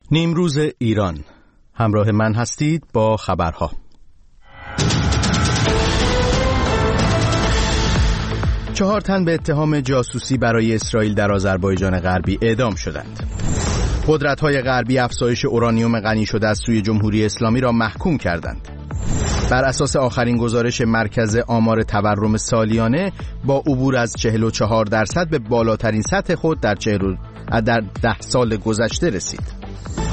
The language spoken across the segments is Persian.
نیمروز ایران، همراه من هستید با خبرها. 4 تن به اتهام جاسوسی برای اسرائیل در آذربایجان غربی اعدام شدند. قدرت‌های غربی افزایش اورانیوم غنی شده از سوی جمهوری اسلامی را محکوم کردند. بر اساس آخرین گزارش مرکز آمار تورم سالیانه، با عبور از 44% به بالاترین سطح خود در 10 سال گذشته رسید.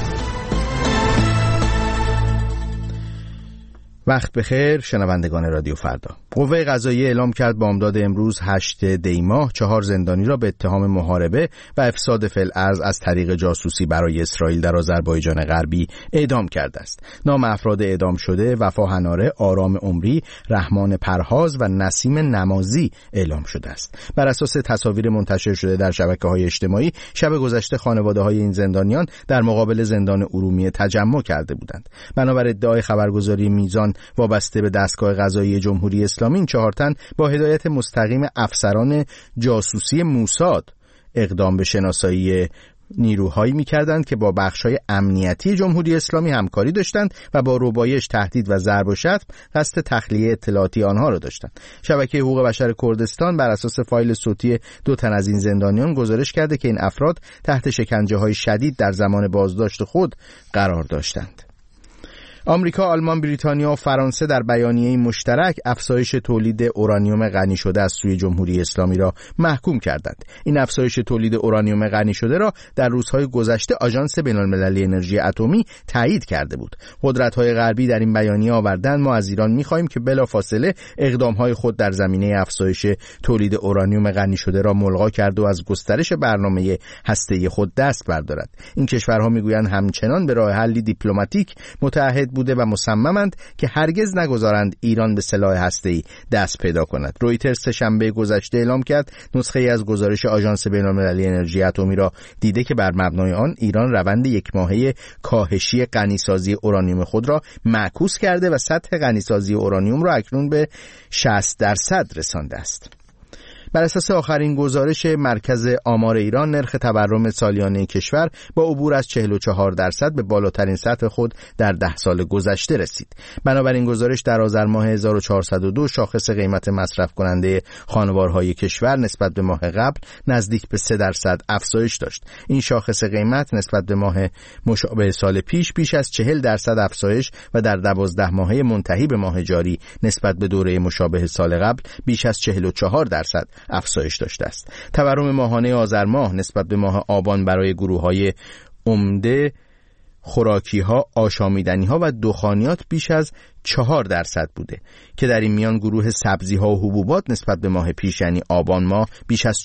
وقت بخیر شنوندگان رادیو فردا. قوه قضاییه اعلام کرد بامداد امروز 8 دی ماه 4 زندانی را به اتهام محاربه و افساد فی‌الارض از طریق جاسوسی برای اسرائیل در آذربایجان غربی اعدام کرده است. نام افراد اعدام شده وفا هناره، آرام عمری، رحمان پرهاز و نسیم نمازی اعلام شده است. بر اساس تصاویر منتشر شده در شبکه‌های اجتماعی، شب گذشته خانواده‌های این زندانیان در مقابل زندان ارومیه تجمع کرده بودند. بنابر ادعای خبرگزاری میزان وابسته به دستگاه قضایی جمهوری اسلامی، این 4 تن با هدایت مستقیم افسران جاسوسی موساد اقدام به شناسایی نیروهایی می‌کردند که با بخش‌های امنیتی جمهوری اسلامی همکاری داشتند و با ربایش، تهدید و ضرب و شتم قصد تخلیه اطلاعاتی آنها را داشتند. شبکه حقوق بشر کردستان بر اساس فایل صوتی 2 تن از این زندانیان گزارش کرده که این افراد تحت شکنجه‌های شدید در زمان بازداشت خود قرار داشتند. آمریکا، آلمان، بریتانیا و فرانسه در بیانیه مشترک افزایش تولید اورانیوم غنی شده از سوی جمهوری اسلامی را محکوم کردند. این افزایش تولید اورانیوم غنی شده را در روزهای گذشته آژانس بین‌المللی انرژی اتمی تایید کرده بود. قدرت‌های غربی در این بیانیه آوردند ما از ایران می‌خواهیم که بلافاصله اقدام‌های خود در زمینه افزایش تولید اورانیوم غنی شده را ملغا کرده و از گسترش برنامه هسته‌ای خود دست بردارد. این کشورها می‌گویند همچنان به راه حلی دیپلماتیک متعهد بوده و مصممند که هرگز نگذارند ایران به سلاح هسته‌ای دست پیدا کند. رویترز شنبه گذشته اعلام کرد نسخه‌ای از گزارش آژانس بین‌المللی انرژی اتمی را دیده که بر مبنای آن ایران روند 1 ماهه کاهشی غنیسازی اورانیوم خود را معکوس کرده و سطح غنیسازی اورانیوم را اکنون به 60% رسانده است. بر اساس آخرین گزارش مرکز آمار ایران، نرخ تورم سالیانه کشور با عبور از 44% به بالاترین سطح خود در 10 سال گذشته رسید. بنابراین گزارش در آذر ماه 1402 شاخص قیمت مصرف کننده خانوارهای کشور نسبت به ماه قبل نزدیک به 3% افزایش داشت. این شاخص قیمت نسبت به ماه مشابه سال بیش از 40% افزایش و در 12 ماهه منتهی به ماه جاری نسبت به دوره مشابه سال قبل بیش از 44% افزایش داشته است. تورم ماهانه آذر ماه نسبت به ماه آبان برای گروه‌های عمده، خوراکی‌ها، آشامیدنی‌ها و دخانیات بیش از 4% بوده که در این میان گروه سبزی‌ها و حبوبات نسبت به ماه پیش یعنی آبان ماه بیش از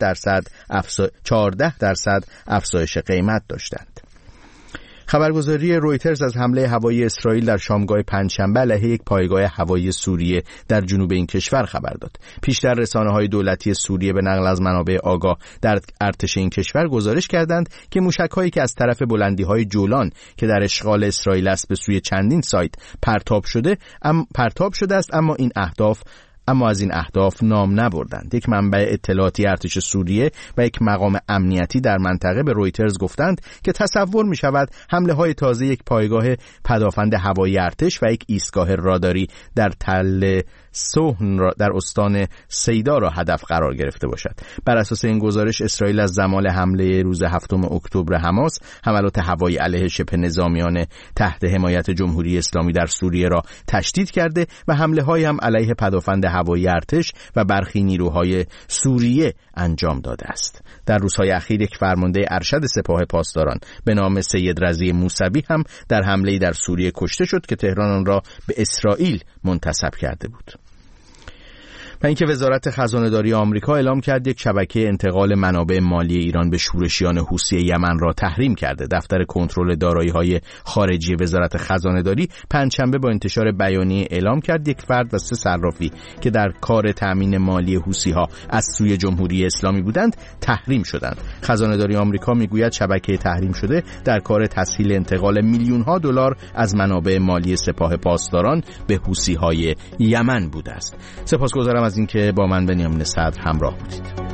14% افزایش قیمت داشتند. خبرگزاری رویترز از حمله هوایی اسرائیل در شامگاه پنجشنبه علیه یک پایگاه هوایی سوریه در جنوب این کشور خبر داد. پیشتر رسانه‌های دولتی سوریه به نقل از منابع آگاه در ارتش این کشور گزارش کردند که موشک‌هایی که از طرف بلندی‌های جولان که در اشغال اسرائیل است به سوی چندین سایت پرتاب شده است، اما از این اهداف نام نبردند. یک منبع اطلاعاتی ارتش سوریه و یک مقام امنیتی در منطقه به رویترز گفتند که تصور می شود حمله های تازه یک پایگاه پدافند هوایی ارتش و یک ایستگاه راداری در تل سوهن در استان سیدا را هدف قرار گرفته باشد. بر اساس این گزارش اسرائیل از زمان حمله روز 7 اکتبر حماس حملات هوایی علیه شبه نظامیان تحت حمایت جمهوری اسلامی در سوریه را تشدید کرده و حمله‌های هم علیه پدافند هوایی ارتش و برخی نیروهای سوریه انجام داده است. در روزهای اخیر یک فرمانده ارشد سپاه پاسداران به نام سید رضی موسوی هم در حمله‌ای در سوریه کشته شد که تهران آن را به اسرائیل منتسب کرده بود. و اینکه وزارت خزانه‌داری آمریکا اعلام کرد یک شبکه انتقال منابع مالی ایران به شورشیان حوثی یمن را تحریم کرده. دفتر کنترل دارایی‌های خارجی وزارت خزانه‌داری پنجشنبه با انتشار بیانیه اعلام کرد یک فرد و 3 صرافی که در کار تامین مالی حوثی‌ها از سوی جمهوری اسلامی بودند تحریم شدند. خزانه‌داری آمریکا میگوید شبکه تحریم شده در کار تسهیل انتقال میلیون‌ها دلار از منابع مالی سپاه پاسداران به حوثی‌های یمن بوده است. سپاسگزارم از اینکه با من بنیامین صدر همراه بودید.